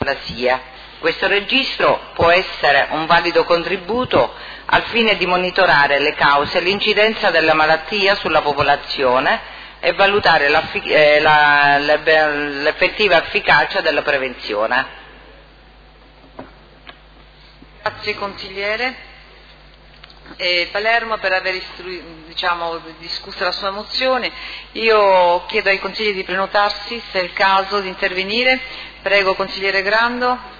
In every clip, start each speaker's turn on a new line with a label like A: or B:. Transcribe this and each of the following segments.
A: neoplasia. Questo registro può essere un valido contributo al fine di monitorare le cause e l'incidenza della malattia sulla popolazione e valutare l'effettiva efficacia della prevenzione.
B: Grazie consigliere Palermo per aver discusso la sua mozione. Io chiedo ai consigli di prenotarsi se è il caso di intervenire. Prego consigliere Grando.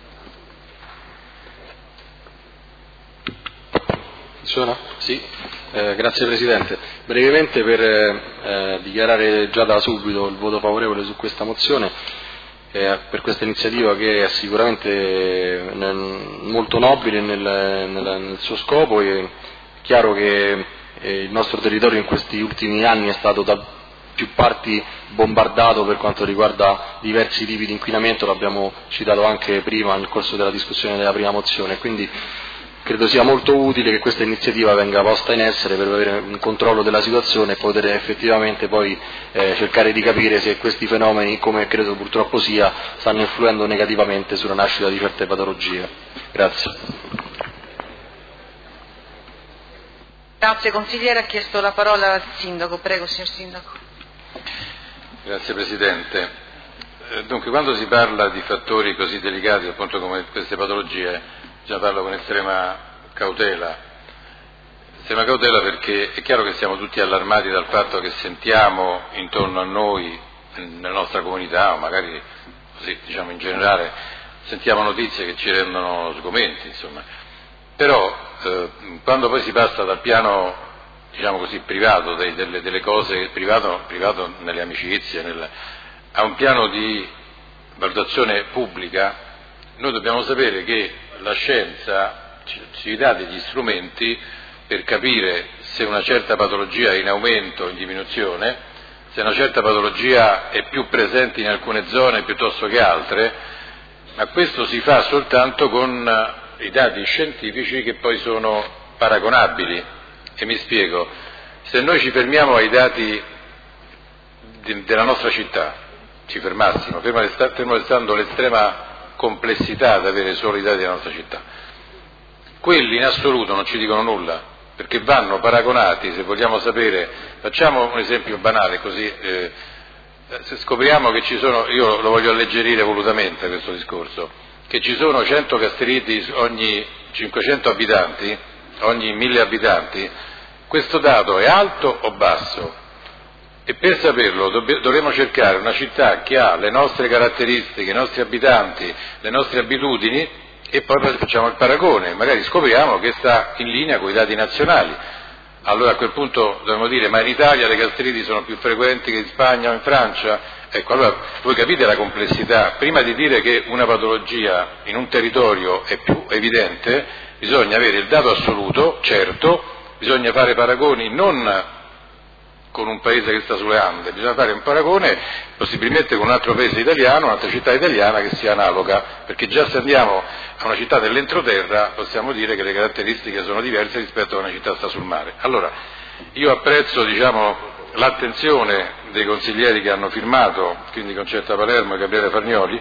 C: Sì, grazie Presidente. Brevemente per dichiarare già da subito il voto favorevole su questa mozione, per questa iniziativa che è sicuramente molto nobile nel suo scopo. È chiaro che il nostro territorio in questi ultimi anni è stato da più parti bombardato per quanto riguarda diversi tipi di inquinamento, l'abbiamo citato anche prima nel corso della discussione della prima mozione, quindi credo sia molto utile che questa iniziativa venga posta in essere per avere un controllo della situazione e poter effettivamente poi cercare di capire se questi fenomeni, come credo purtroppo sia, stanno influendo negativamente sulla nascita di certe patologie. Grazie.
B: Grazie consigliere, ha chiesto la parola al Sindaco. Prego signor Sindaco.
D: Grazie Presidente. Dunque, quando si parla di fattori così delicati appunto come queste patologie, già parlo con estrema cautela perché è chiaro che siamo tutti allarmati dal fatto che sentiamo intorno a noi, nella nostra comunità, o magari così in generale, sentiamo notizie che ci rendono sgomenti, insomma. Però quando poi si passa dal piano, privato, delle cose, privato nelle amicizie, a un piano di valutazione pubblica, noi dobbiamo sapere che la scienza ci dà degli strumenti per capire se una certa patologia è in aumento o in diminuzione, se una certa patologia è più presente in alcune zone piuttosto che altre, ma questo si fa soltanto con i dati scientifici che poi sono paragonabili. E mi spiego, se noi ci fermiamo ai dati della nostra città, ci fermassimo, fermo restando l'estrema complessità ad avere solo i dati della nostra città, quelli in assoluto non ci dicono nulla, perché vanno paragonati. Se vogliamo sapere, facciamo un esempio banale così, se scopriamo che ci sono, io lo voglio alleggerire volutamente questo discorso, che ci sono 100 gastriti ogni 500 abitanti, ogni 1000 abitanti, questo dato è alto o basso? E per saperlo dovremo cercare una città che ha le nostre caratteristiche, i nostri abitanti, le nostre abitudini, e poi facciamo il paragone, magari scopriamo che sta in linea con i dati nazionali. Allora a quel punto dovremmo dire: ma in Italia le gastriti sono più frequenti che in Spagna o in Francia? Ecco, allora voi capite la complessità. Prima di dire che una patologia in un territorio è più evidente, bisogna avere il dato assoluto, certo, bisogna fare paragoni non con un paese che sta sulle Ande, bisogna fare un paragone possibilmente con un altro paese italiano, un'altra città italiana che sia analoga, perché già se andiamo a una città dell'entroterra possiamo dire che le caratteristiche sono diverse rispetto a una città che sta sul mare. Allora, io apprezzo l'attenzione dei consiglieri che hanno firmato, quindi Concetta Palermo e Gabriele Farnioli,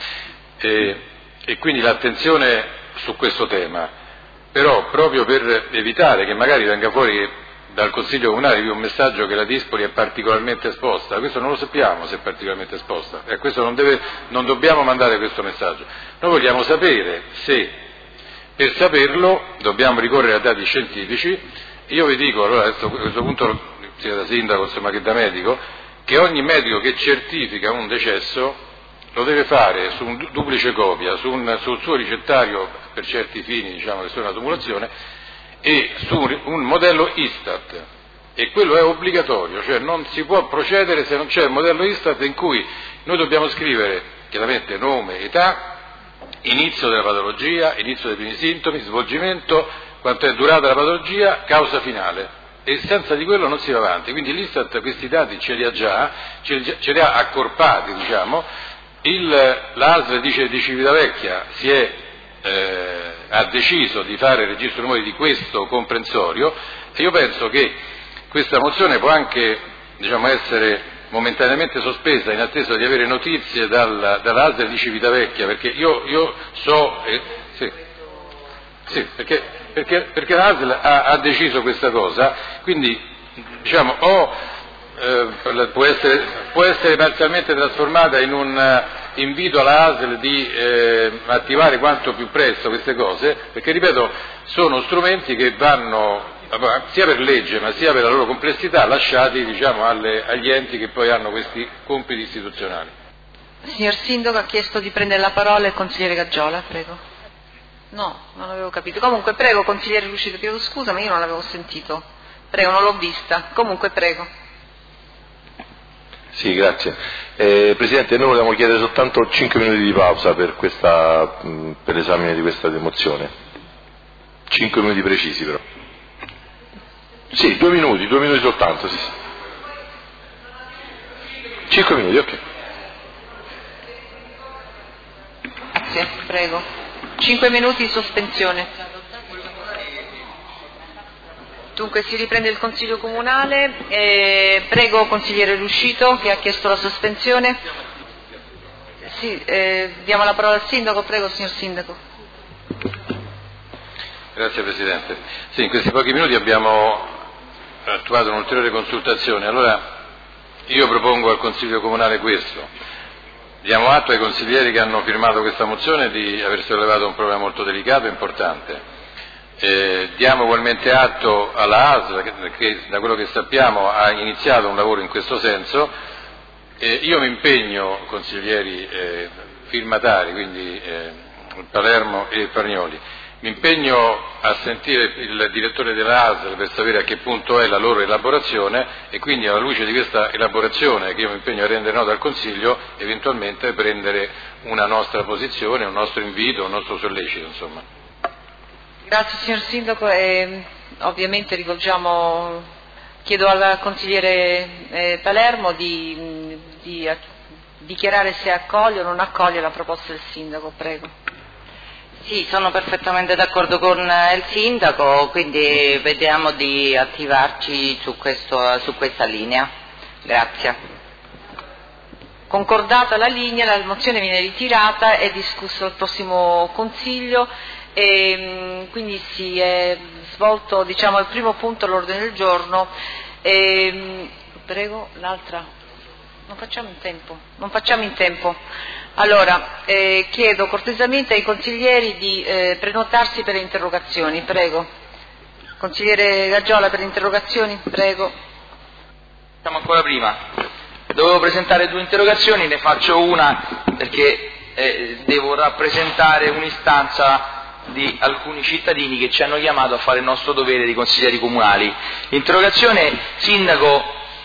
D: e quindi l'attenzione su questo tema, però proprio per evitare che magari venga fuori dal Consiglio Comunale un messaggio che la Dispoli è particolarmente esposta, questo non lo sappiamo se è particolarmente esposta, e questo non dobbiamo mandare questo messaggio. Noi vogliamo sapere se, per saperlo, dobbiamo ricorrere a dati scientifici. Io vi dico, allora a questo punto, sia da sindaco che da medico, che ogni medico che certifica un decesso lo deve fare su un duplice copia, sul suo ricettario per certi fini, che sono una tumulazione, e su un modello Istat, e quello è obbligatorio, cioè non si può procedere se non c'è il modello Istat in cui noi dobbiamo scrivere chiaramente nome, età, inizio della patologia, inizio dei primi sintomi, svolgimento, quanto è durata la patologia, causa finale, e senza di quello non si va avanti. Quindi l'Istat questi dati ce li ha già, ce li ha accorpati, l'ASL di Civitavecchia ha deciso di fare il registro numeri di questo comprensorio, e io penso che questa mozione può anche essere momentaneamente sospesa in attesa di avere notizie dalla ASL di Civitavecchia, perché io so, perché la ASL ha deciso questa cosa, quindi diciamo può essere parzialmente trasformata in un invito alla ASL di attivare quanto più presto queste cose, perché ripeto sono strumenti che vanno sia per legge ma sia per la loro complessità lasciati diciamo agli enti che poi hanno questi compiti istituzionali.
B: Signor Sindaco, ha chiesto di prendere la parola il consigliere Gaggiola, prego. No, non avevo capito. Comunque prego, consigliere Lucito, chiedo scusa ma io non l'avevo sentito. Prego, non l'ho vista. Comunque prego.
E: Sì, grazie. Presidente, noi volevamo chiedere soltanto 5 minuti di pausa per l'esame di questa mozione. 5 minuti precisi però. Sì, 2 minuti soltanto, sì. 5 minuti, ok.
B: Grazie, prego. 5 minuti di sospensione. Dunque si riprende il Consiglio Comunale. Prego consigliere Ruscito che ha chiesto la sospensione. Sì, diamo la parola al Sindaco, prego signor Sindaco.
D: Grazie Presidente. Sì, in questi pochi minuti abbiamo attuato un'ulteriore consultazione. Allora io propongo al Consiglio Comunale questo. Diamo atto ai consiglieri che hanno firmato questa mozione di aver sollevato un problema molto delicato e importante. Diamo ugualmente atto alla ASL che da quello che sappiamo ha iniziato un lavoro in questo senso. Io mi impegno, consiglieri firmatari, quindi Palermo e Pargnoli, mi impegno a sentire il direttore della ASL per sapere a che punto è la loro elaborazione e quindi alla luce di questa elaborazione che io mi impegno a rendere nota al Consiglio eventualmente prendere una nostra posizione, un nostro invito, un nostro sollecito insomma.
B: Grazie signor Sindaco e ovviamente chiedo al consigliere Palermo di dichiarare se accoglie o non accoglie la proposta del Sindaco, prego.
A: Sì, sono perfettamente d'accordo con il Sindaco, quindi vediamo di attivarci su questa linea. Grazie.
B: Concordata la linea, la mozione viene ritirata e discussa al prossimo Consiglio. E quindi si è svolto il primo punto all'ordine del giorno. Prego, l'altra. Non facciamo in tempo. Allora, chiedo cortesemente ai consiglieri di prenotarsi per le interrogazioni, prego. Consigliere Gaggiola per le interrogazioni, prego.
F: Siamo ancora prima. Dovevo presentare 2 interrogazioni, ne faccio una perché devo rappresentare un'istanza di alcuni cittadini che ci hanno chiamato a fare il nostro dovere di consiglieri comunali. L'interrogazione, Sindaco,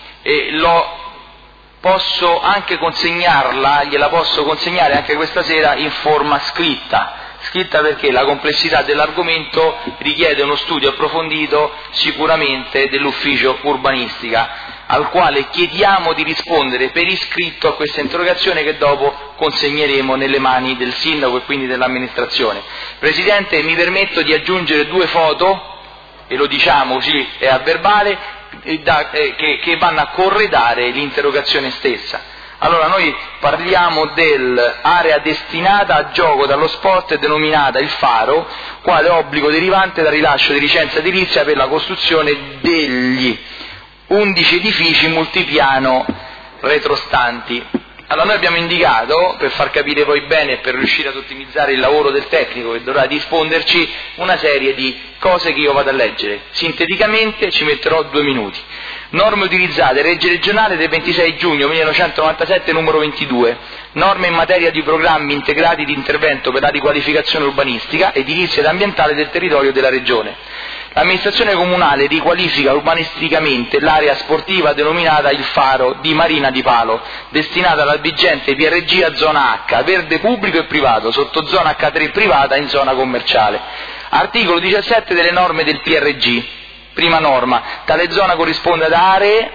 F: posso anche consegnarla, gliela posso consegnare anche questa sera in forma scritta perché la complessità dell'argomento richiede uno studio approfondito sicuramente dell'ufficio urbanistica, al quale chiediamo di rispondere per iscritto a questa interrogazione che dopo consegneremo nelle mani del Sindaco e quindi dell'amministrazione. Presidente, mi permetto di aggiungere 2 foto, e lo diciamo così è a verbale, che vanno a corredare l'interrogazione stessa. Allora noi parliamo dell'area destinata a gioco dallo sport denominata Il Faro, quale obbligo derivante dal rilascio di licenza edilizia per la costruzione degli 11 edifici multipiano retrostanti. Allora noi abbiamo indicato, per far capire poi bene e per riuscire ad ottimizzare il lavoro del tecnico che dovrà risponderci, una serie di cose che io vado a leggere. Sinteticamente ci metterò 2 minuti. Norme utilizzate, legge regionale del 26 giugno 1997 numero 22, norme in materia di programmi integrati di intervento per la riqualificazione urbanistica, edilizia ed ambientale del territorio della regione. L'amministrazione comunale riqualifica urbanisticamente l'area sportiva denominata Il Faro di Marina di Palo, destinata alla vigente PRG a zona H, verde pubblico e privato, sottozona H3 privata in zona commerciale. Articolo 17 delle norme del PRG. Prima norma, tale zona corrisponde ad aree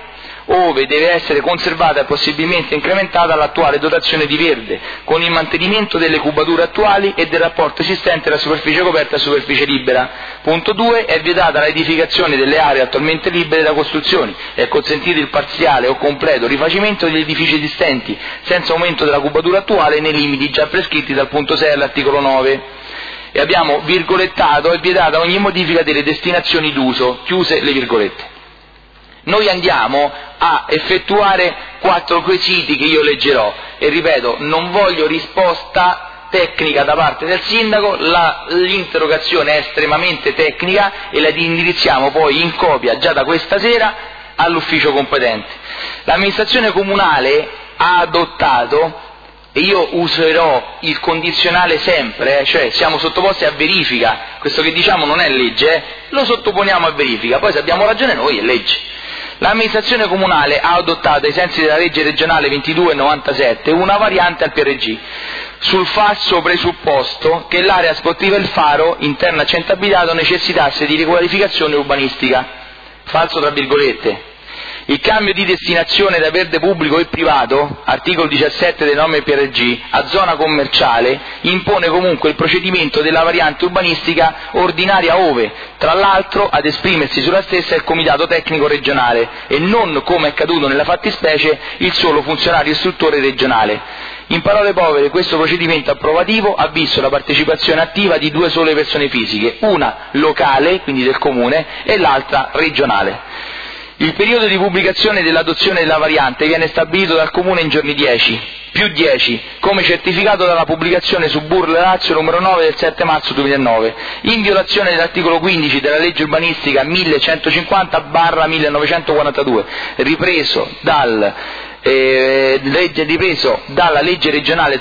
F: ove deve essere conservata e possibilmente incrementata l'attuale dotazione di verde, con il mantenimento delle cubature attuali e del rapporto esistente tra superficie coperta e superficie libera. Punto 2. È vietata l'edificazione delle aree attualmente libere da costruzioni, è consentito il parziale o completo rifacimento degli edifici esistenti, senza aumento della cubatura attuale nei limiti già prescritti dal punto 6 all'articolo 9. E abbiamo virgolettato: è vietata ogni modifica delle destinazioni d'uso, chiuse le virgolette. Noi andiamo a effettuare 4 quesiti che io leggerò e ripeto, non voglio risposta tecnica da parte del sindaco, l'interrogazione è estremamente tecnica e la indirizziamo poi in copia già da questa sera all'ufficio competente. L'amministrazione comunale ha adottato, e io userò il condizionale sempre, cioè siamo sottoposti a verifica, questo che diciamo non è legge, lo sottoponiamo a verifica, poi se abbiamo ragione noi è legge. L'amministrazione comunale ha adottato, ai sensi della legge regionale 2297, una variante al PRG, sul falso presupposto che l'area sportiva Il Faro, interna a centro abitato, necessitasse di riqualificazione urbanistica. Falso tra virgolette. Il cambio di destinazione da verde pubblico e privato, articolo 17 delle norme PRG, a zona commerciale, impone comunque il procedimento della variante urbanistica ordinaria ove, tra l'altro, ad esprimersi sulla stessa è il Comitato Tecnico Regionale e non, come è accaduto nella fattispecie, il solo funzionario istruttore regionale. In parole povere, questo procedimento approvativo ha visto la partecipazione attiva di 2 sole persone fisiche, una locale, quindi del comune, e l'altra regionale. Il periodo di pubblicazione dell'adozione della variante viene stabilito dal Comune in giorni 10, più 10, come certificato dalla pubblicazione su Burle Lazio numero 9 del 7 marzo 2009, in violazione dell'articolo 15 della legge urbanistica 1150/1942, ripreso dalla legge regionale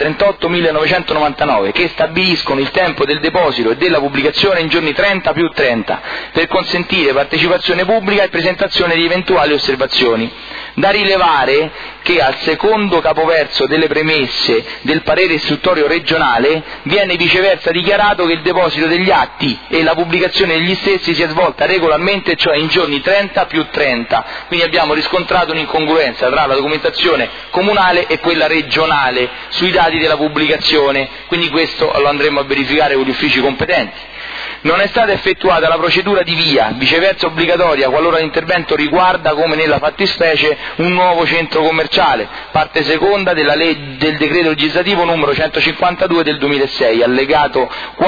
F: 38/1999, che stabiliscono il tempo del deposito e della pubblicazione in giorni 30 più 30, per consentire partecipazione pubblica e presentazione di eventuali osservazioni. Da rilevare che al secondo capoverso delle premesse del parere istruttorio regionale viene viceversa dichiarato che il deposito degli atti e la pubblicazione degli stessi si è svolta regolarmente, cioè in giorni 30 più 30, quindi abbiamo riscontrato un'incongruenza tra la documentazione comunale e quella regionale sui dati della pubblicazione, quindi questo lo andremo a verificare con gli uffici competenti. Non è stata effettuata la procedura di via, viceversa obbligatoria qualora l'intervento riguarda, come nella fattispecie, un nuovo centro commerciale, parte seconda del decreto legislativo numero 152 del 2006, allegato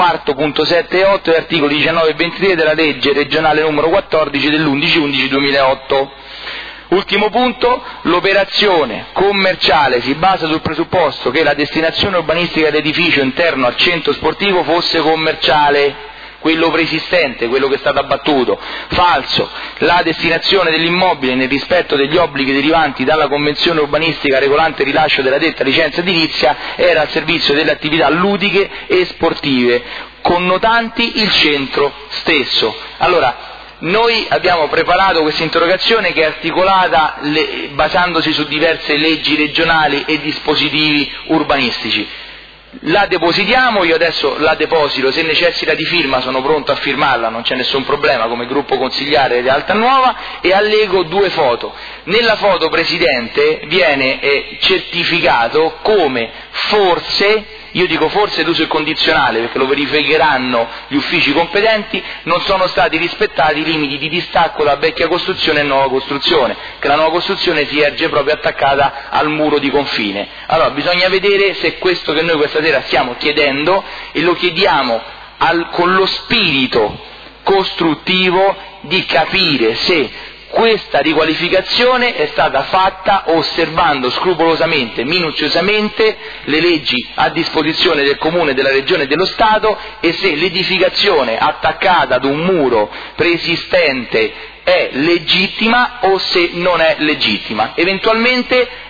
F: 4.7 e 8 e articoli 19 e 23 della legge regionale numero 14 dell'11/11/2008. Ultimo punto, l'operazione commerciale si basa sul presupposto che la destinazione urbanistica dell'edificio interno al centro sportivo fosse commerciale, quello preesistente, quello che è stato abbattuto. Falso. La destinazione dell'immobile, nel rispetto degli obblighi derivanti dalla convenzione urbanistica regolante il rilascio della detta licenza edilizia, era al servizio delle attività ludiche e sportive, connotanti il centro stesso. Allora, noi abbiamo preparato questa interrogazione che è articolata basandosi su diverse leggi regionali e dispositivi urbanistici. La depositiamo, io adesso la deposito, se necessita di firma sono pronto a firmarla, non c'è nessun problema, come gruppo consigliare di Alta Nuova, e allego 2 foto. Nella foto, Presidente, viene certificato come forse, io dico forse d'uso il condizionale perché lo verificheranno gli uffici competenti, non sono stati rispettati i limiti di distacco tra vecchia costruzione e nuova costruzione, che la nuova costruzione si erge proprio attaccata al muro di confine. Allora bisogna vedere se questo che noi questa sera stiamo chiedendo, e lo chiediamo con lo spirito costruttivo di capire se questa riqualificazione è stata fatta osservando scrupolosamente, minuziosamente le leggi a disposizione del Comune, della Regione e dello Stato, e se l'edificazione attaccata ad un muro preesistente è legittima o se non è legittima. Eventualmente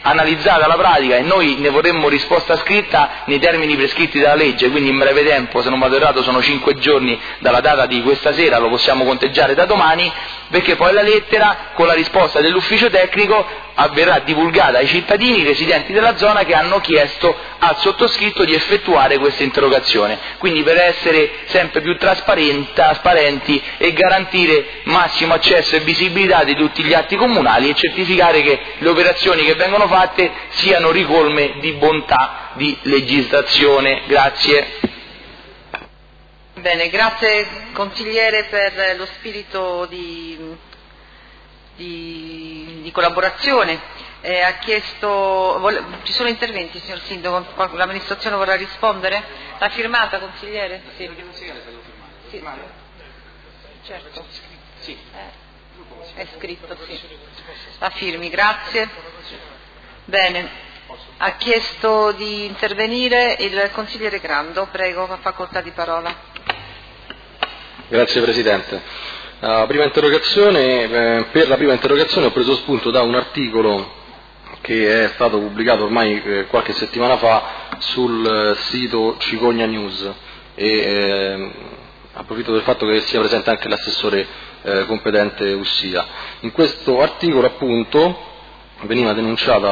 F: analizzata la pratica e noi ne vorremmo risposta scritta nei termini prescritti dalla legge, quindi in breve tempo, se non vado errato sono 5 giorni dalla data di questa sera, lo possiamo conteggiare da domani, perché poi la lettera con la risposta dell'ufficio tecnico verrà divulgata ai cittadini residenti della zona che hanno chiesto al sottoscritto di effettuare questa interrogazione. Quindi per essere sempre più trasparenti e garantire massimo accesso e visibilità di tutti gli atti comunali e certificare che le operazioni che vengono fatte siano ricolme di bontà di legislazione. Grazie.
B: Bene, grazie consigliere per lo spirito di collaborazione. Ci sono interventi, signor Sindaco? L'amministrazione vorrà rispondere? L'ha firmata, consigliere? Sì. Sì. Certo. Sì. È scritto, sì. La firmi, grazie. Bene. Ha chiesto di intervenire il consigliere Grando, prego, ha facoltà di parola.
C: Grazie Presidente. Per la prima interrogazione ho preso spunto da un articolo che è stato pubblicato ormai qualche settimana fa sul sito Cicogna News e approfitto del fatto che sia presente anche l'assessore competente Ussia. In questo articolo appunto venivano denunciate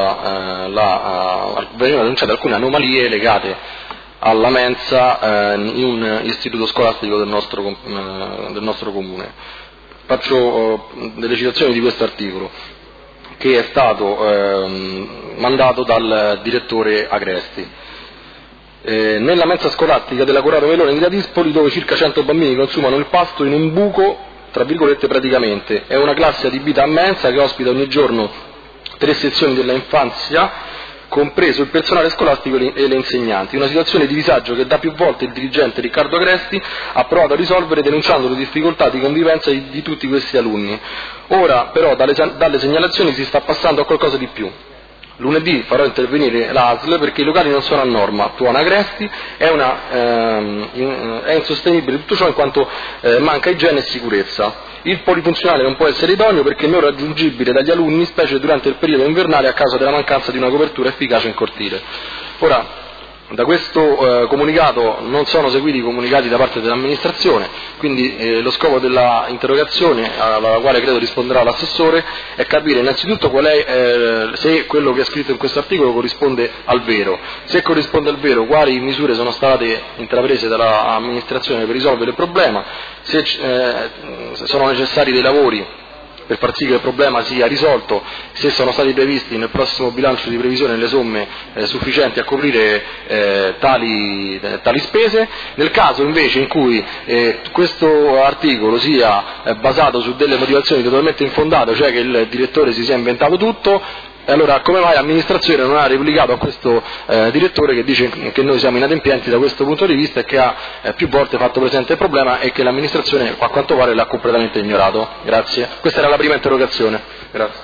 C: alcune anomalie legate alla mensa in un istituto scolastico del nostro comune. Faccio delle citazioni di questo articolo, che è stato mandato dal direttore Agresti. Nella mensa scolastica della Corrado Melone di Ladispoli, dove circa 100 bambini consumano il pasto in un buco, tra virgolette praticamente, è una classe adibita a mensa che ospita ogni giorno 3 sezioni della infanzia, compreso il personale scolastico e le insegnanti. Una situazione di disagio che da più volte il dirigente Riccardo Agresti ha provato a risolvere denunciando le difficoltà di convivenza di tutti questi alunni. Ora però dalle segnalazioni si sta passando a qualcosa di più. Lunedì farò intervenire l'ASL perché i locali non sono a norma. Tuona Agresti è insostenibile tutto ciò in quanto manca igiene e sicurezza. Il polifunzionale non può essere idoneo perché non raggiungibile dagli alunni, specie durante il periodo invernale a causa della mancanza di una copertura efficace in cortile. Ora, da questo comunicato non sono seguiti comunicati da parte dell'amministrazione, quindi lo scopo della interrogazione, alla quale credo risponderà l'assessore, è capire innanzitutto qual è, se quello che è scritto in questo articolo corrisponde al vero. Se corrisponde al vero, quali misure sono state intraprese dall'amministrazione per risolvere il problema, se sono necessari dei lavori per far sì che il problema sia risolto, se sono stati previsti nel prossimo bilancio di previsione le somme sufficienti a coprire tali spese. Nel caso invece in cui questo articolo sia basato su delle motivazioni totalmente infondate, cioè che il direttore si sia inventato tutto, allora come mai l'amministrazione non ha replicato a questo direttore che dice che noi siamo inadempienti da questo punto di vista e che ha più volte fatto presente il problema e che l'amministrazione a quanto pare l'ha completamente ignorato? Grazie. Questa era la prima interrogazione. Grazie.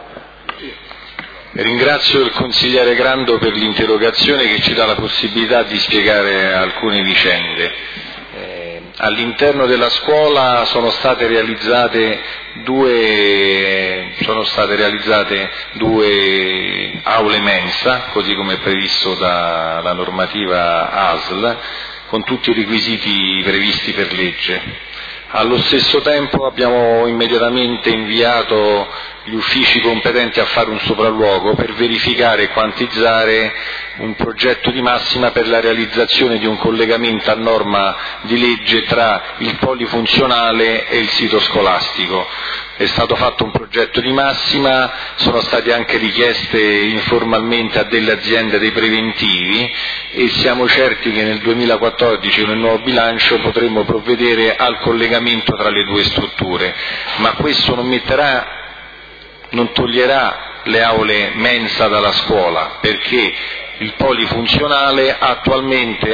D: Ringrazio il consigliere Grando per l'interrogazione che ci dà la possibilità di spiegare alcune vicende. All'interno della scuola sono state realizzate due aule mensa, così come previsto dalla normativa ASL, con tutti i requisiti previsti per legge. Allo stesso tempo abbiamo immediatamente inviato gli uffici competenti a fare un sopralluogo per verificare e quantizzare un progetto di massima per la realizzazione di un collegamento a norma di legge tra il polifunzionale e il sito scolastico. È stato fatto un progetto di massima, sono state anche richieste informalmente a delle aziende dei preventivi e siamo certi che nel 2014 nel nuovo bilancio potremo provvedere al collegamento tra le due strutture, ma questo non toglierà le aule mensa dalla scuola, perché il polifunzionale attualmente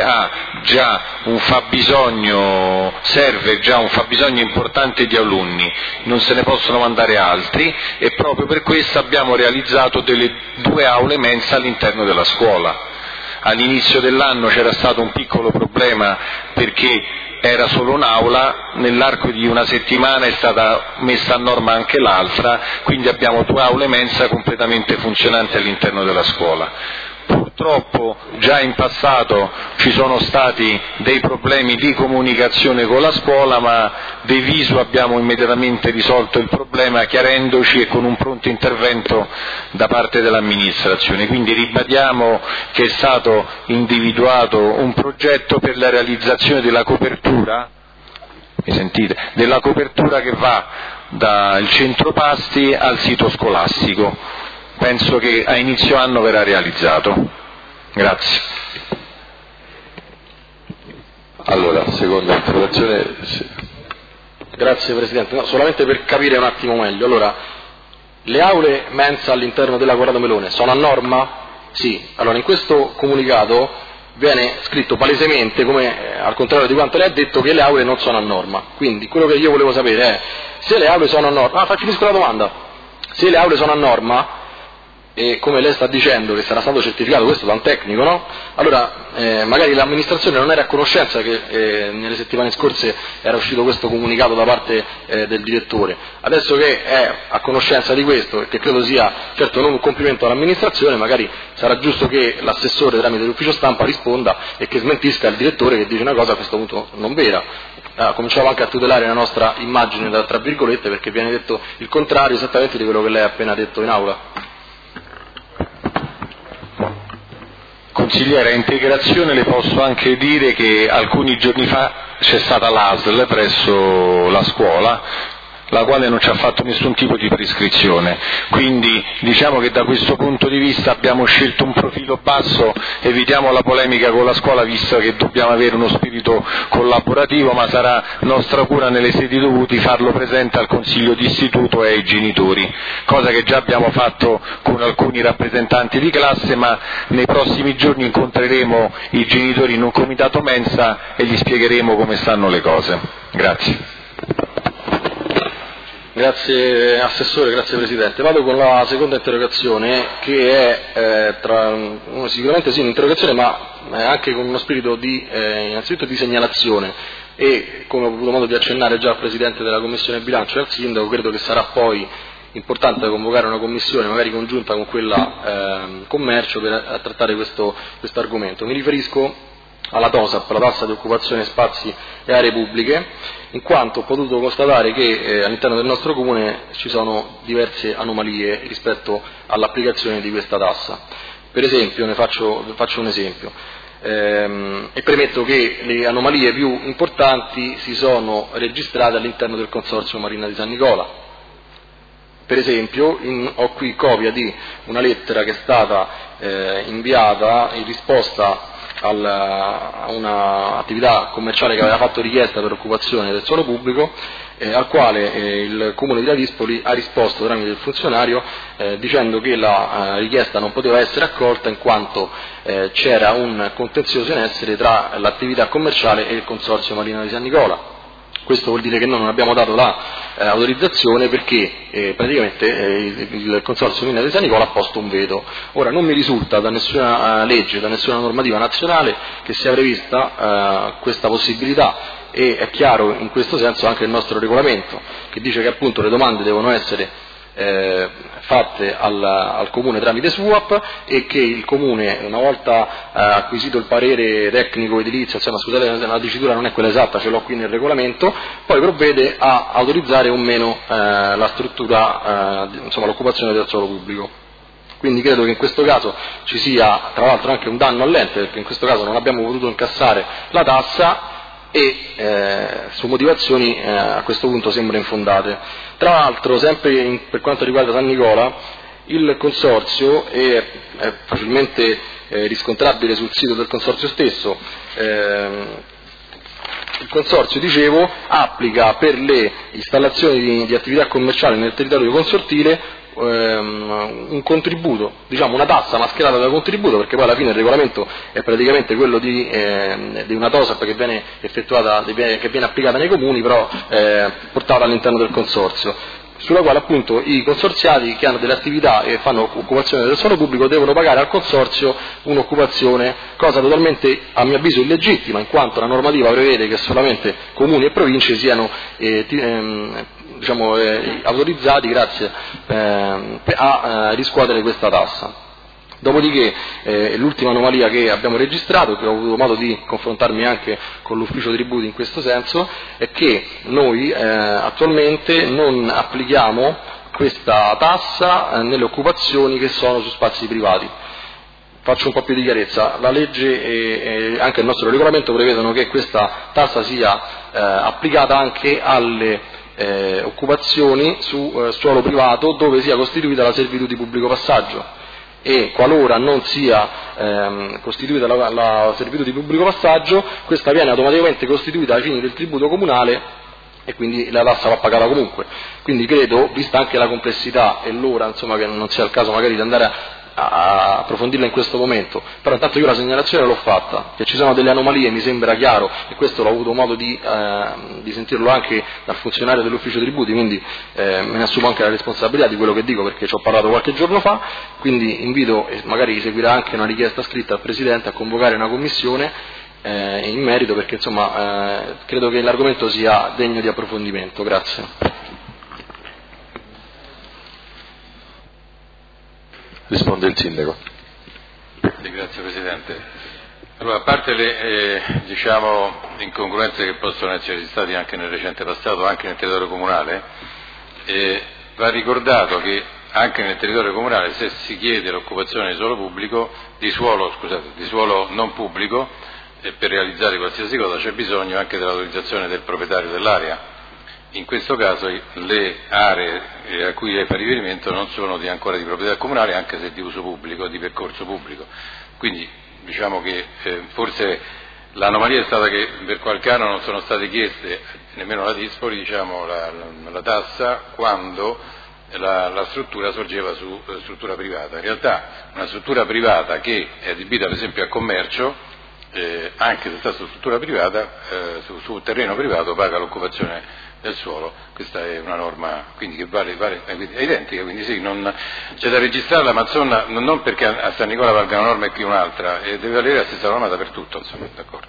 D: serve già un fabbisogno importante di alunni, non se ne possono mandare altri e proprio per questo abbiamo realizzato delle 2 aule mensa all'interno della scuola. All'inizio dell'anno c'era stato un piccolo problema perché
G: era solo un'aula, nell'arco di una settimana è stata messa a norma anche l'altra, quindi abbiamo 2 aule mensa completamente funzionanti all'interno della scuola. Purtroppo già in passato ci sono stati dei problemi di comunicazione con la scuola, ma De Visu abbiamo immediatamente risolto il problema chiarendoci e con un pronto intervento da parte dell'amministrazione. Quindi ribadiamo che è stato individuato un progetto per la realizzazione della copertura, mi sentite? Della copertura che va dal centro pasti al sito scolastico. Penso che a inizio anno verrà realizzato. Grazie.
E: Allora, seconda interrogazione. Sì.
C: Grazie Presidente. No, solamente per capire un attimo meglio. Allora, le aule mensa all'interno della Corrado Melone sono a norma? Sì. Allora, in questo comunicato viene scritto palesemente, come al contrario di quanto lei ha detto, che le aule non sono a norma. Quindi, quello che io volevo sapere è se le aule sono a norma. Finisco la domanda. Se le aule sono a norma, e come lei sta dicendo che sarà stato certificato questo da un tecnico, no? Allora magari l'amministrazione non era a conoscenza che nelle settimane scorse era uscito questo comunicato da parte del direttore. Adesso che è a conoscenza di questo, e che credo sia certo non un complimento all'amministrazione, magari sarà giusto che l'assessore tramite l'ufficio stampa risponda e che smentisca il direttore che dice una cosa a questo punto non vera. Cominciamo anche a tutelare la nostra immagine tra virgolette, perché viene detto il contrario esattamente di quello che lei ha appena detto in aula.
G: Consigliere, a integrazione le posso anche dire che alcuni giorni fa c'è stata l'ASL presso la scuola, la quale non ci ha fatto nessun tipo di prescrizione, quindi diciamo che da questo punto di vista abbiamo scelto un profilo basso, evitiamo la polemica con la scuola visto che dobbiamo avere uno spirito collaborativo, ma sarà nostra cura nelle sedi dovuti farlo presente al consiglio di istituto e ai genitori, cosa che già abbiamo fatto con alcuni rappresentanti di classe, ma nei prossimi giorni incontreremo i genitori in un comitato mensa e gli spiegheremo come stanno le cose. Grazie.
C: Grazie Assessore, grazie Presidente. Vado con la seconda interrogazione, che è sicuramente sì un'interrogazione, ma anche con uno spirito di innanzitutto di segnalazione, e come ho avuto modo di accennare già al Presidente della Commissione Bilancio e al Sindaco, credo che sarà poi importante convocare una commissione magari congiunta con quella commercio per trattare questo argomento. Mi riferisco alla TOSAP, la tassa di occupazione spazi e aree pubbliche, in quanto ho potuto constatare che all'interno del nostro comune ci sono diverse anomalie rispetto all'applicazione di questa tassa. Per esempio, ne faccio un esempio, e premetto che le anomalie più importanti si sono registrate all'interno del Consorzio Marina di San Nicola. Per esempio, ho qui copia di una lettera che è stata inviata in risposta a un'attività commerciale che aveva fatto richiesta per occupazione del suolo pubblico, al quale il Comune di Ladispoli ha risposto tramite il funzionario dicendo che la richiesta non poteva essere accolta in quanto c'era un contenzioso in essere tra l'attività commerciale e il Consorzio Marina di San Nicola. Questo vuol dire che noi non abbiamo dato l'autorizzazione perché praticamente il Consorzio Marina di San Nicola ha posto un veto. Ora, non mi risulta da nessuna legge, da nessuna normativa nazionale che sia prevista questa possibilità, e è chiaro in questo senso anche il nostro regolamento, che dice che appunto le domande devono essere fatte al Comune tramite SUAP, e che il Comune, una volta acquisito il parere tecnico edilizio, scusate la dicitura non è quella esatta, ce l'ho qui nel regolamento, poi provvede a autorizzare o meno la struttura, l'occupazione del suolo pubblico. Quindi credo che in questo caso ci sia tra l'altro anche un danno all'ente, perché in questo caso non abbiamo potuto incassare la tassa e su motivazioni a questo punto sembra infondate. Tra l'altro, sempre per quanto riguarda San Nicola, il Consorzio è facilmente riscontrabile sul sito del Consorzio stesso. Il Consorzio, dicevo, applica per le installazioni di attività commerciali nel territorio consortile un contributo, una tassa mascherata da contributo, perché poi alla fine il regolamento è praticamente quello di una TOSAP che viene effettuata, che viene applicata nei comuni, però portata all'interno del Consorzio. sulla quale appunto i consorziati che hanno delle attività e fanno occupazione del suolo pubblico devono pagare al consorzio un'occupazione, cosa totalmente a mio avviso illegittima, in quanto la normativa prevede che solamente comuni e province siano autorizzati a riscuotere questa tassa. Dopodiché l'ultima anomalia che abbiamo registrato, che ho avuto modo di confrontarmi anche con l'ufficio tributi in questo senso, è che noi attualmente non applichiamo questa tassa nelle occupazioni che sono su spazi privati. Faccio un po' più di chiarezza: la legge e anche il nostro regolamento prevedono che questa tassa sia applicata anche alle occupazioni su suolo privato dove sia costituita la servitù di pubblico passaggio, e qualora non sia costituita la servitù di pubblico passaggio, questa viene automaticamente costituita ai fini del tributo comunale e quindi la tassa va pagata comunque. Quindi credo, vista anche la complessità e l'ora, insomma, che non sia il caso magari di andare a approfondirla in questo momento, però intanto io la segnalazione l'ho fatta, che ci sono delle anomalie, mi sembra chiaro, e questo l'ho avuto modo di sentirlo anche dal funzionario dell'ufficio tributi, quindi me ne assumo anche la responsabilità di quello che dico, perché ci ho parlato qualche giorno fa. Quindi invito, e magari seguirà anche una richiesta scritta al Presidente, a convocare una commissione in merito, perché insomma credo che l'argomento sia degno di approfondimento. Grazie.
E: Risponde il Sindaco.
D: Sì, grazie Presidente. Allora, a parte le incongruenze che possono essere registrate anche nel recente passato, anche nel territorio comunale, va ricordato che anche nel territorio comunale, se si chiede l'occupazione di suolo pubblico, di suolo non pubblico, per realizzare qualsiasi cosa c'è bisogno anche dell'autorizzazione del proprietario dell'area. In questo caso le aree a cui lei fa riferimento non sono ancora di proprietà comunale, anche se di uso pubblico, di percorso pubblico. Quindi diciamo che forse l'anomalia è stata che per qualche anno non sono state chieste nemmeno la dispoli, la tassa, quando la struttura sorgeva su struttura privata. In realtà una struttura privata che è adibita per esempio a commercio, anche se sta su struttura privata, su terreno privato, paga l'occupazione del suolo. Questa è una norma quindi che vale è identica, quindi sì, c'è da registrarla, ma non perché a San Nicola valga una norma e qui un'altra, e deve valere la stessa norma dappertutto, insomma, d'accordo.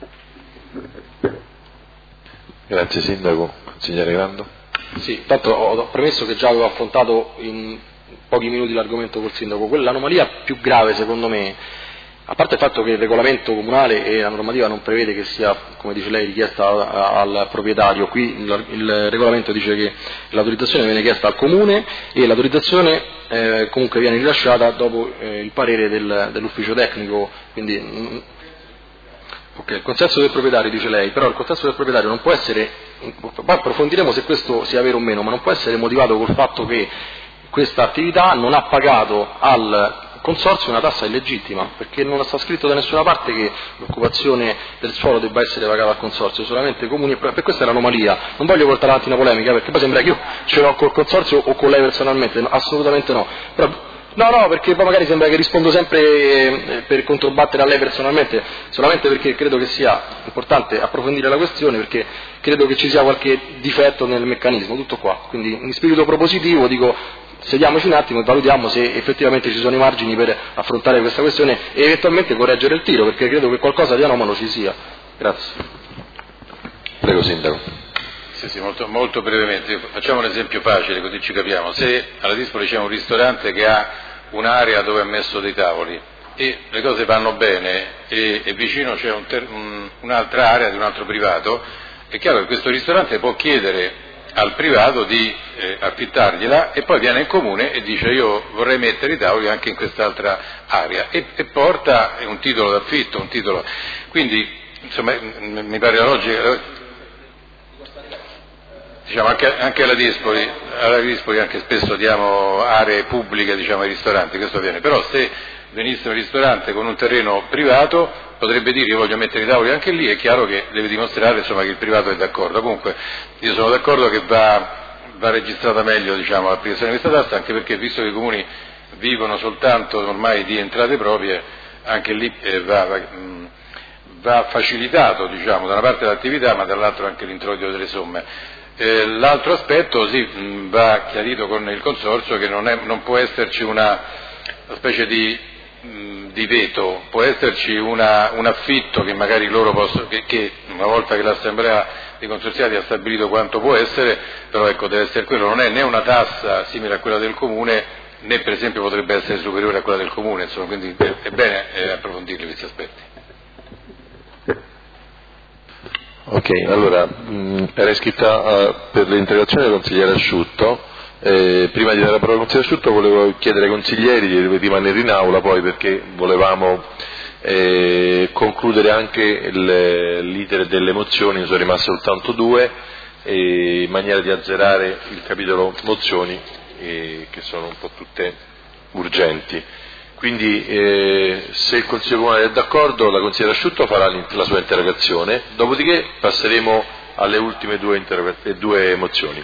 E: Grazie Sindaco. Signore Grando.
C: Sì, tanto ho premesso che già avevo affrontato in pochi minuti l'argomento col Sindaco. L'anomalia più grave secondo me, a parte il fatto che il regolamento comunale e la normativa non prevede che sia, come dice lei, richiesta al proprietario, qui il regolamento dice che l'autorizzazione viene chiesta al comune e l'autorizzazione comunque viene rilasciata dopo il parere dell'ufficio tecnico, quindi il consenso del proprietario, dice lei, però il consenso del proprietario non può essere, poi approfondiremo se questo sia vero o meno, ma non può essere motivato col fatto che questa attività non ha pagato al consorzio una tassa illegittima, perché non sta scritto da nessuna parte che l'occupazione del suolo debba essere pagata al consorzio, solamente comuni, per questa è l'anomalia. Non voglio portare avanti una polemica, perché poi sembra che io ce l'ho col consorzio o con lei personalmente, no, assolutamente no. Però, no, perché poi magari sembra che rispondo sempre per controbattere a lei personalmente, solamente perché credo che sia importante approfondire la questione, perché credo che ci sia qualche difetto nel meccanismo, tutto qua. Quindi in spirito propositivo dico: sediamoci un attimo e valutiamo se effettivamente ci sono i margini per affrontare questa questione e eventualmente correggere il tiro, perché credo che qualcosa di anomalo ci sia. Grazie.
E: Prego Sindaco.
D: Sì, molto, molto brevemente. Facciamo un esempio facile così ci capiamo. Se alla Dispoli c'è un ristorante che ha un'area dove ha messo dei tavoli e le cose vanno bene e vicino c'è un'altra area di un altro privato, è chiaro che questo ristorante può chiedere al privato di affittargliela e poi viene in comune e dice: io vorrei mettere i tavoli anche in quest'altra area, e porta un titolo d'affitto, quindi insomma mi pare la logica. Diciamo anche alla Dispoli anche spesso diamo aree pubbliche, diciamo, ai ristoranti, questo avviene, però se venisse un ristorante con un terreno privato potrebbe dire: io voglio mettere i tavoli anche lì, è chiaro che deve dimostrare, insomma, che il privato è d'accordo. Comunque io sono d'accordo che va registrata meglio, diciamo, l'applicazione di questa tassa, anche perché visto che i comuni vivono soltanto ormai di entrate proprie, anche lì va facilitato, diciamo, da una parte l'attività, ma dall'altro anche l'introito delle somme. L'altro aspetto va chiarito con il Consorzio che non può esserci una specie di veto, può esserci un affitto che magari loro possono, che una volta che l'Assemblea dei Consorziati ha stabilito quanto può essere, però ecco, deve essere quello, non è né una tassa simile a quella del Comune, né per esempio potrebbe essere superiore a quella del Comune, insomma, quindi è bene approfondirli questi aspetti.
E: Ok, allora, era iscritta per l'integrazione del consigliere Asciutto. Prima di dare la parola al consigliere Asciutto volevo chiedere ai consiglieri di rimanere in aula poi, perché volevamo concludere anche l'iter delle mozioni, ne sono rimaste soltanto 2, in maniera di azzerare il capitolo mozioni che sono un po' tutte urgenti. Quindi se il Consiglio Comunale è d'accordo, la consigliera Asciutto farà la sua interrogazione, dopodiché passeremo alle ultime due mozioni.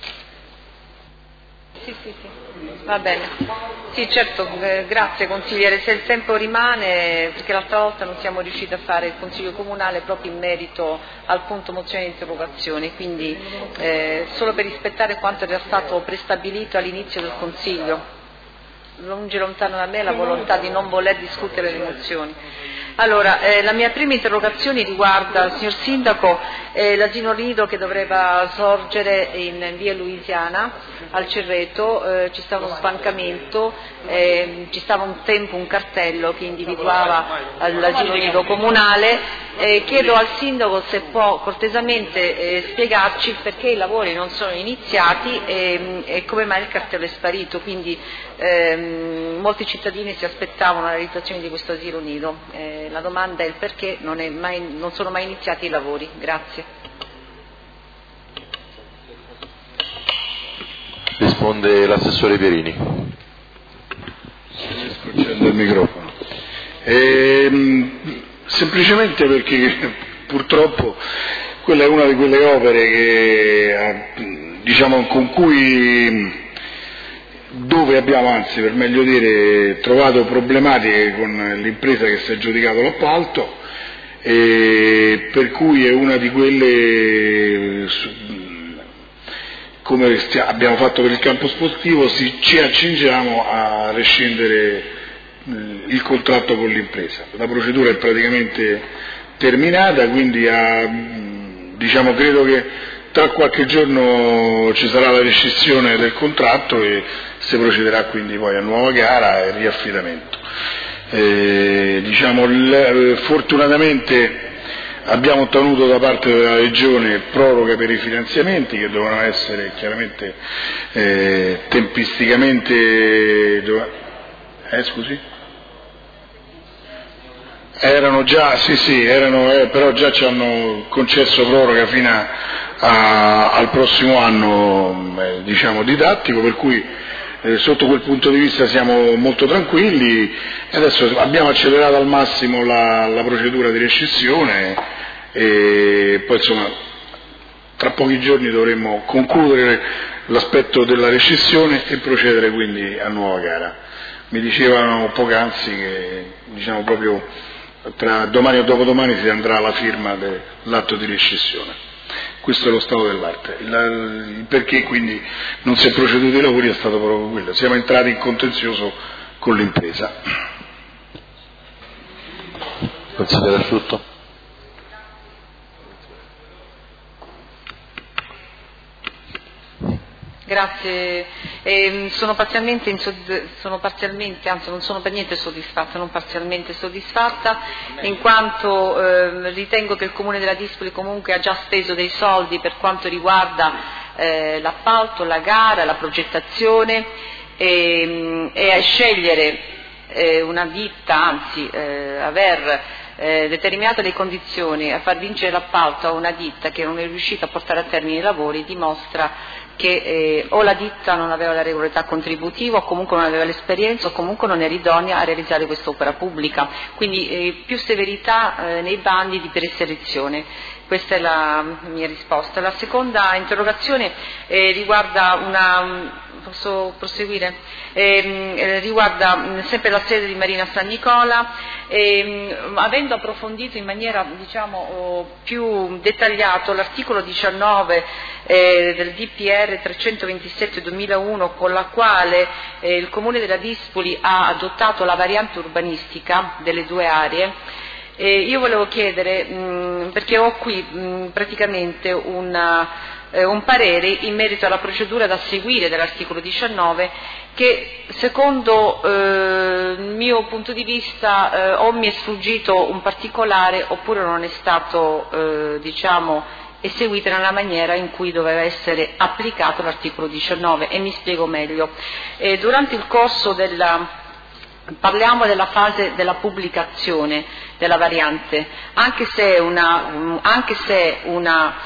B: Sì, va bene. Sì, certo, grazie consigliere. Se il tempo rimane, perché l'altra volta non siamo riusciti a fare il Consiglio Comunale proprio in merito al punto mozione di interrogazioni, quindi solo per rispettare quanto era stato prestabilito all'inizio del Consiglio. Lungi lontano da me la volontà di non voler discutere le mozioni. Allora, la mia prima interrogazione riguarda, signor Sindaco, l'asilo nido che doveva sorgere in via Louisiana, al Cerreto, ci stava uno sbancamento, ci stava un tempo un cartello che individuava l'asilo nido comunale. Chiedo al Sindaco se può cortesemente spiegarci perché i lavori non sono iniziati e come mai il cartello è sparito, quindi molti cittadini si aspettavano la realizzazione di questo asilo nido. La domanda è il perché non sono mai iniziati i lavori. Grazie.
E: Risponde l'assessore Pierini.
H: Accendo il microfono. Semplicemente perché purtroppo quella è una di quelle opere che dove abbiamo, anzi per meglio dire, trovato problematiche con l'impresa che si è aggiudicato l'appalto, e per cui è una di quelle, come abbiamo fatto per il campo sportivo, ci accingiamo a rescindere il contratto con l'impresa. La procedura è praticamente terminata, quindi credo che tra qualche giorno ci sarà la rescissione del contratto e si procederà quindi poi a nuova gara e riaffidamento. Fortunatamente abbiamo ottenuto da parte della Regione proroga per i finanziamenti che dovevano essere chiaramente tempisticamente erano già, però già ci hanno concesso proroga fino al prossimo anno didattico, per cui sotto quel punto di vista siamo molto tranquilli. Adesso abbiamo accelerato al massimo la procedura di rescissione e poi tra pochi giorni dovremmo concludere l'aspetto della rescissione e procedere quindi a nuova gara. Mi dicevano poc'anzi che proprio tra domani o dopodomani si andrà alla firma dell'atto di rescissione. Questo è lo stato dell'arte. Perché quindi non si è proceduto ai lavori è stato proprio quello. Siamo entrati in contenzioso con l'impresa.
E: Consigliere Asciutto.
B: Grazie. Sono parzialmente, anzi non sono per niente soddisfatta, non parzialmente soddisfatta, in quanto ritengo che il Comune della Dispoli comunque ha già speso dei soldi per quanto riguarda l'appalto, la gara, la progettazione e a scegliere una ditta, anzi aver determinato le condizioni a far vincere l'appalto a una ditta che non è riuscita a portare a termine i lavori dimostra che o la ditta non aveva la regolarità contributiva o comunque non aveva l'esperienza o comunque non era idonea a realizzare quest'opera pubblica. Quindi più severità nei bandi di preselezione. Questa è la mia risposta. La seconda interrogazione riguarda posso proseguire? Riguarda sempre la sede di Marina San Nicola, avendo approfondito in maniera più dettagliata l'articolo 19 del DPR 327/2001, con la quale il Comune della Dispoli ha adottato la variante urbanistica delle due aree. Io volevo chiedere, perché ho qui praticamente un parere in merito alla procedura da seguire dell'articolo 19, che secondo il mio punto di vista o mi è sfuggito un particolare oppure non è stato eseguita nella maniera in cui doveva essere applicato l'articolo 19, e mi spiego meglio. Durante il corso parliamo della fase della pubblicazione della variante, anche se una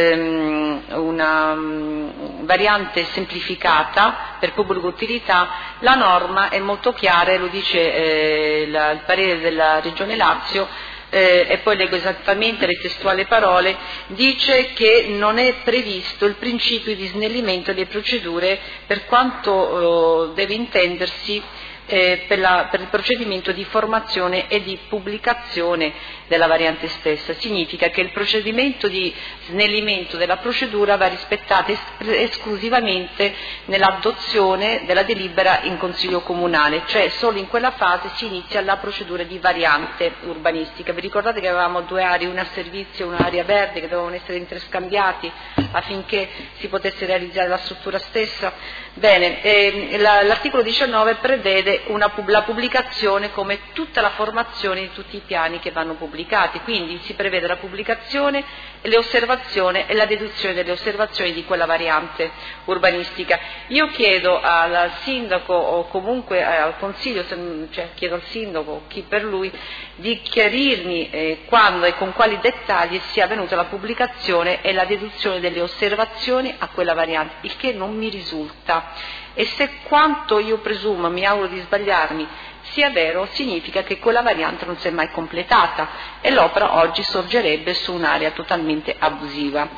B: variante semplificata per pubblica utilità, la norma è molto chiara e lo dice il parere della Regione Lazio, e poi leggo esattamente le testuali parole, dice che non è previsto il principio di snellimento delle procedure per quanto deve intendersi per il procedimento di formazione e di pubblicazione della variante stessa. Significa che il procedimento di snellimento della procedura va rispettato esclusivamente nell'adozione della delibera in Consiglio Comunale, cioè solo in quella fase si inizia la procedura di variante urbanistica. Vi ricordate che avevamo due aree, una a servizio e un'area verde, che dovevano essere interscambiati affinché si potesse realizzare la struttura stessa? Bene, l'articolo 19 prevede la pubblicazione come tutta la formazione di tutti i piani che vanno pubblicati, quindi si prevede la pubblicazione e le osservazioni e la deduzione delle osservazioni di quella variante urbanistica. Io chiedo al sindaco o comunque al consiglio, chiedo al sindaco, chi per lui, di chiarirmi quando e con quali dettagli sia avvenuta la pubblicazione e la deduzione delle osservazioni a quella variante, il che non mi risulta. E se quanto io presumo, mi auguro di sbagliarmi, sia vero, significa che quella variante non si è mai completata e l'opera oggi sorgerebbe su un'area totalmente abusiva.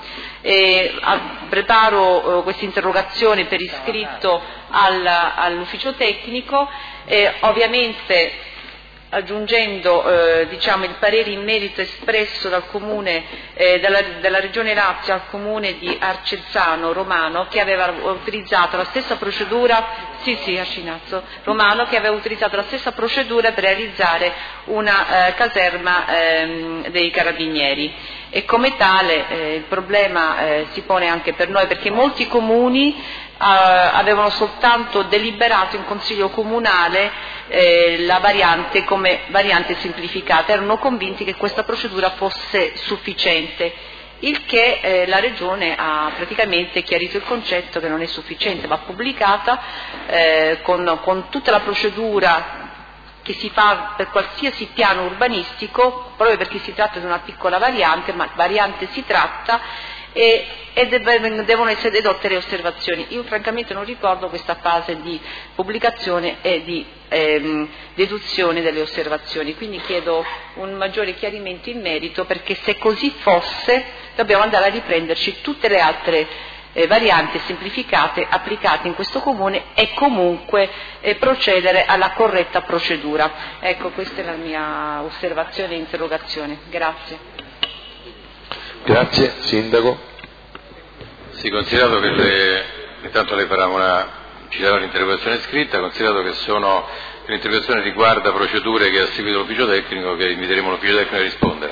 B: Preparo questa interrogazione per iscritto all'ufficio tecnico, ovviamente aggiungendo il parere in merito espresso dal Comune della Regione Lazio al Comune di Arcezzano Romano, che aveva utilizzato la stessa procedura Romano, che aveva utilizzato la stessa procedura per realizzare una caserma dei Carabinieri, e come tale il problema si pone anche per noi, perché molti comuni avevano soltanto deliberato in Consiglio Comunale la variante come variante semplificata, erano convinti che questa procedura fosse sufficiente, il che la Regione ha praticamente chiarito il concetto che non è sufficiente, va pubblicata con tutta la procedura che si fa per qualsiasi piano urbanistico, proprio perché si tratta di una piccola variante, ma variante si tratta, e devono essere dedotte le osservazioni. Io francamente non ricordo questa fase di pubblicazione e di deduzione delle osservazioni, quindi chiedo un maggiore chiarimento in merito, perché se così fosse dobbiamo andare a riprenderci tutte le altre varianti semplificate applicate in questo comune e comunque procedere alla corretta procedura. Ecco, questa è la mia osservazione e interrogazione. Grazie.
E: Grazie, Sindaco.
D: Sì, considerato che intanto lei ci darà un'interrogazione scritta, considerato che l'interrogazione riguarda procedure che ha seguito l'ufficio tecnico, che inviteremo l'ufficio tecnico a rispondere.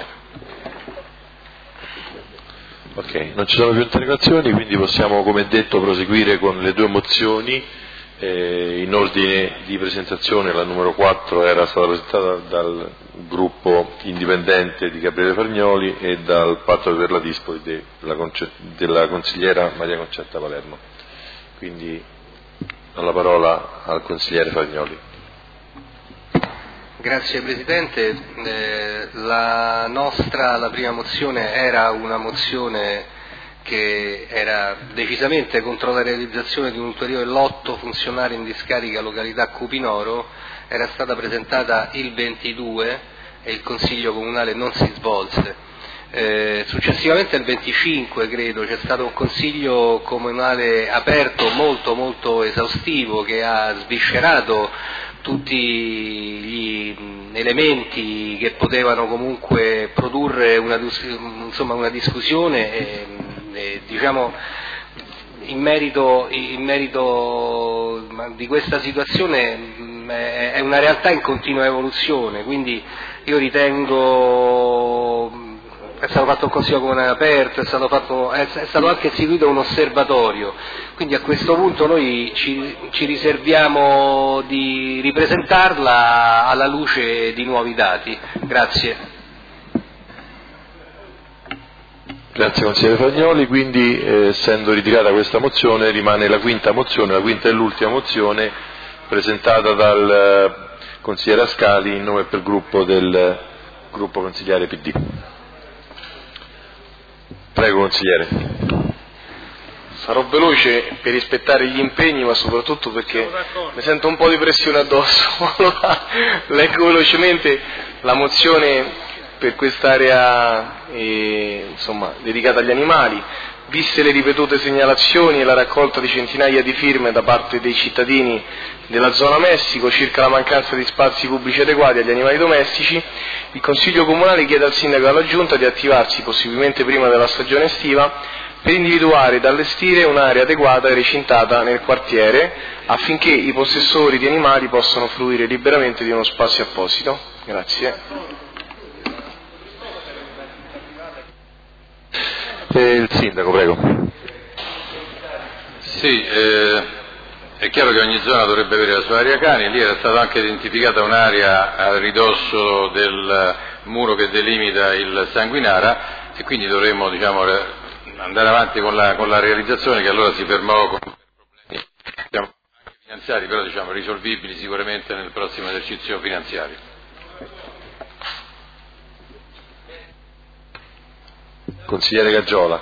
E: Ok, non ci sono più interrogazioni, quindi possiamo, come detto, proseguire con le due mozioni. In ordine di presentazione la numero 4 era stata presentata dal gruppo indipendente di Gabriele Fargnoli e dal Patto per la Dispoli della consigliera Maria Concetta Palermo. Quindi do la parola al consigliere Fargnoli.
I: Grazie Presidente. La prima mozione era una mozione che era decisamente contro la realizzazione di un ulteriore lotto funzionale in discarica località Cupinoro, era stata presentata il 22 e il Consiglio Comunale non si svolse. Successivamente il 25 credo c'è stato un Consiglio Comunale aperto molto molto esaustivo, che ha sviscerato tutti gli elementi che potevano comunque produrre una discussione diciamo, in merito di questa situazione è una realtà in continua evoluzione, quindi io ritengo, è stato fatto un consiglio comunale aperto, è stato anche istituito un osservatorio, quindi a questo punto noi ci riserviamo di ripresentarla alla luce di nuovi dati. Grazie.
E: Grazie consigliere Fagnoli, quindi essendo ritirata questa mozione rimane la quinta e l'ultima mozione presentata dal consigliere Ascali in nome per gruppo del gruppo consigliare PD. Prego consigliere.
J: Sarò veloce per rispettare gli impegni, ma soprattutto perché mi sento un po' di pressione addosso. Leggo velocemente la mozione per quest'area dedicata agli animali. Viste le ripetute segnalazioni e la raccolta di centinaia di firme da parte dei cittadini della zona Messico circa la mancanza di spazi pubblici adeguati agli animali domestici, il Consiglio Comunale chiede al Sindaco e alla Giunta di attivarsi, possibilmente prima della stagione estiva, per individuare ed allestire un'area adeguata e recintata nel quartiere affinché i possessori di animali possano fruire liberamente di uno spazio apposito. Grazie.
E: Il Sindaco, prego.
D: Sì, è chiaro che ogni zona dovrebbe avere la sua area cani, lì era stata anche identificata un'area a ridosso del muro che delimita il Sanguinara e quindi dovremmo andare avanti con la realizzazione, che allora si fermò con problemi finanziari, però risolvibili sicuramente nel prossimo esercizio finanziario.
E: Consigliere Gaggiola.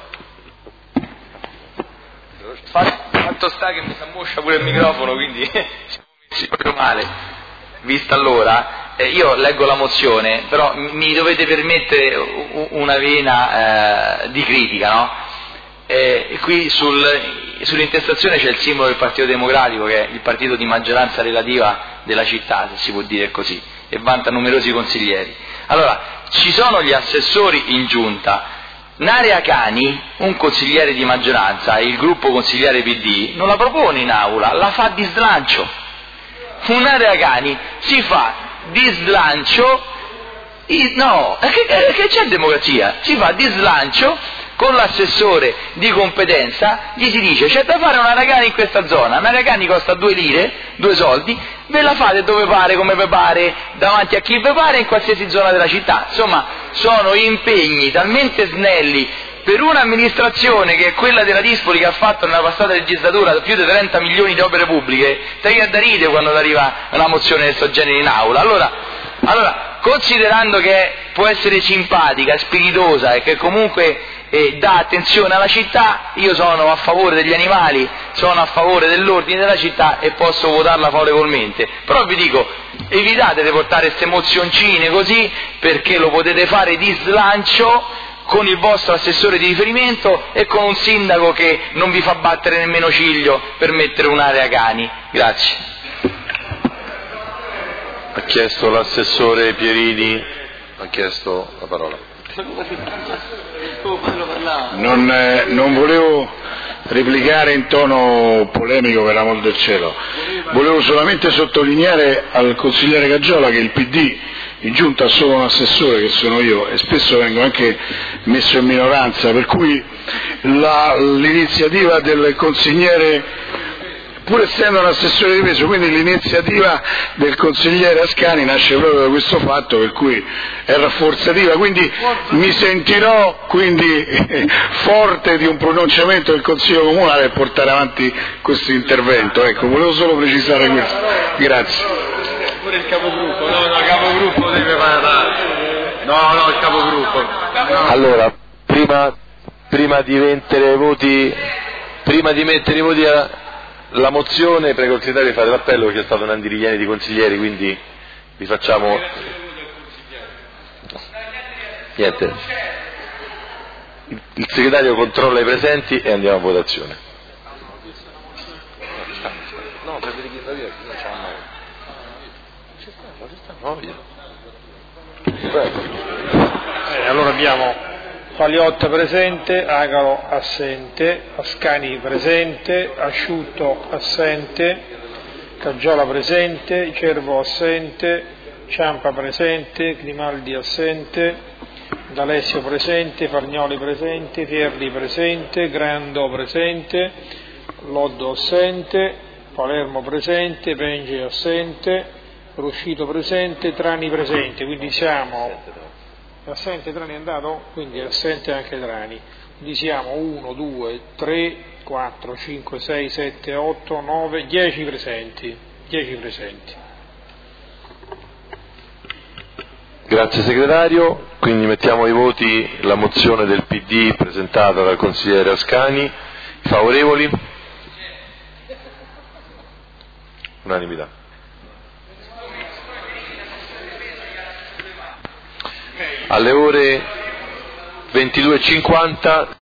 F: Fatto sta che mi si ammoscia pure il microfono, quindi siamo messi proprio male. Vista allora, io leggo la mozione, però mi dovete permettere una vena di critica, no? Qui sull'intestazione c'è il simbolo del Partito Democratico, che è il partito di maggioranza relativa della città, se si può dire così, e vanta numerosi consiglieri. Allora, ci sono gli assessori in giunta. Un'area cani, un consigliere di maggioranza, il gruppo consigliare PD, non la propone in aula, la fa di slancio. Un'area cani si fa di slancio, no, che c'è democrazia? Si fa di slancio con l'assessore di competenza, gli si dice c'è da fare un'area cani in questa zona, un'area cani costa 2 lire, 2 soldi, ve la fate dove pare, come vi pare, davanti a chi vi pare, in qualsiasi zona della città. Insomma, sono impegni talmente snelli per un'amministrazione che è quella della Dispoli, che ha fatto nella passata legislatura più di 30 milioni di opere pubbliche, che da ride quando arriva una mozione del suo genere in aula. Allora, considerando che può essere simpatica, spiritosa e che comunque dà attenzione alla città, io sono a favore degli animali, sono a favore dell'ordine della città e posso votarla favorevolmente. Però vi dico, evitate di portare queste mozioncine così, perché lo potete fare di slancio con il vostro assessore di riferimento e con un sindaco che non vi fa battere nemmeno ciglio per mettere un'area cani. Grazie.
E: Ha chiesto l'assessore Pierini, ha chiesto la parola.
H: Non volevo replicare in tono polemico, per l'amor del cielo, volevo solamente sottolineare al consigliere Gaggiola che il PD in giunta ha solo un assessore, che sono io, e spesso vengo anche messo in minoranza, per cui l'iniziativa del consigliere, pur essendo un assessore di peso, quindi l'iniziativa del consigliere Ascani nasce proprio da questo fatto, per cui è rafforzativa, quindi mi sentirò forte di un pronunciamento del Consiglio Comunale per portare avanti questo intervento. Ecco, volevo solo precisare questo. Grazie.
C: Pure il capogruppo, il capogruppo deve parlare. No, il capogruppo. No.
E: Allora, prima di mettere i voti la mozione, prego il segretario di fare l'appello, perché è stata un'andiriviene di consiglieri, quindi vi facciamo niente. Il segretario controlla i presenti e andiamo a votazione. No, per vedere chi la via, non c'è mai. Ci sta. Allora abbiamo
K: Paliotta presente, Agaro assente, Ascani presente, Asciutto assente, Caggiola presente, Cervo assente, Ciampa presente, Grimaldi assente, D'Alessio presente, Fargnoli presente, Fierli presente, Grando presente, Loddo assente, Palermo presente, Penge assente, Ruscito presente, Trani presente, quindi siamo assente Trani è andato, quindi è assente anche Trani, quindi siamo 1, 2, 3, 4, 5, 6, 7, 8, 9, 10 presenti. 10 presenti.
E: Grazie segretario, quindi mettiamo ai voti la mozione del PD presentata dal consigliere Ascani. Favorevoli? Unanimità. Alle ore 22:50